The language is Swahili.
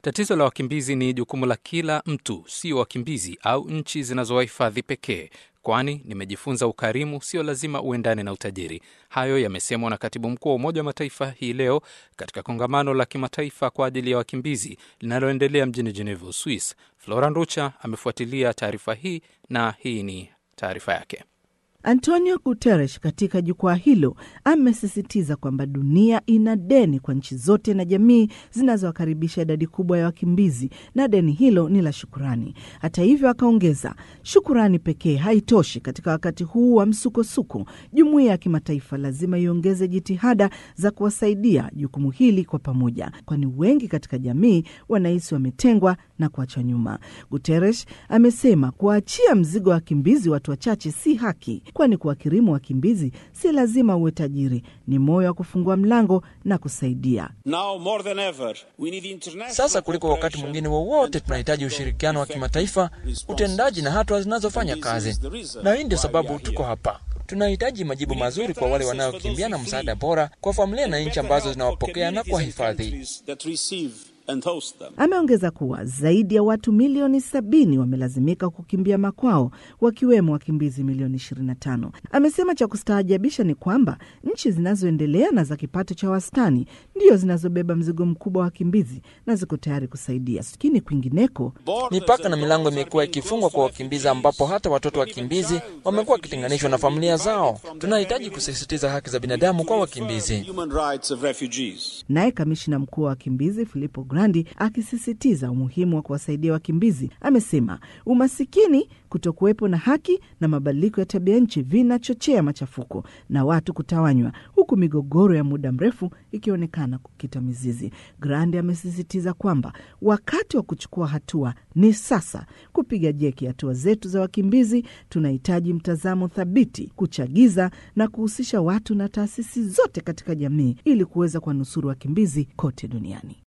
Tatizo la wakimbizi ni jukumu la kila mtu, sio wakimbizi au nchi zinazowahifadhi pekee. Kwani nimejifunza ukarimu sio lazima uendane na utajiri. Hayo yamesemwa na katibu mkuu wa Umoja wa Mataifa hii leo katika kongamano la kimataifa kwa ajili ya wakimbizi linaloendelea mjini Geneva, Uswisi. Flora Nducha amefuatilia taarifa hii na hii ni taarifa yake. Antonio Guterres katika jukwaa hilo amesisitiza kwamba dunia ina deni kwa nchi zote na jamii zinazowakaribisha idadi kubwa ya wakimbizi, na deni hilo ni la shukurani. Hata hivyo, akaongeza, shukurani pekee haitoshi katika wakati huu wa msukosuko. Jumuiya ya kimataifa lazima iongeze jitihada za kuwasaidia jukumu hili kwa pamoja, kwani wengi katika jamii wanahisi wametengwa na kuachwa nyuma. Guterres amesema kuachia mzigo wa wakimbizi watu wachache si haki, kwani kuwakirimu wakimbizi si lazima uwe tajiri, ni moyo wa kufungua mlango na kusaidia. Sasa kuliko wakati mwingine wowote tunahitaji ushirikiano wa kimataifa, utendaji na hatua zinazofanya kazi. Na hii ndio sababu tuko hapa. Tunahitaji majibu mazuri kwa wale wanaokimbia na msaada bora kwa familia na nchi ambazo zinawapokea na kuwahifadhi. Ameongeza kuwa zaidi ya watu milioni 70 wamelazimika kukimbia makwao, wakiwemo wakimbizi milioni 25. Amesema cha kustaajabisha ni kwamba nchi zinazoendelea na za kipato cha wastani ndio zinazobeba mzigo mkubwa wa wakimbizi na ziko tayari kusaidia. Lakini kwingineko, mipaka na milango imekuwa ikifungwa kwa wakimbizi, ambapo hata watoto wakimbizi wamekuwa wakitenganishwa na familia zao. Tunahitaji kusisitiza haki za binadamu kwa wakimbizi. Naye kamishna mkuu wa wakimbizi Filippo Grandi akisisitiza umuhimu wa kuwasaidia wakimbizi, amesema umasikini, kutokuwepo na haki na mabadiliko ya tabia nchi vinachochea machafuko na watu kutawanywa, huku migogoro ya muda mrefu ikionekana kukita mizizi. Grandi amesisitiza kwamba wakati wa kuchukua hatua ni sasa. Kupiga jeki hatua zetu za wakimbizi, tunahitaji mtazamo thabiti, kuchagiza na kuhusisha watu na taasisi zote katika jamii ili kuweza kuwanusuru wakimbizi kote duniani.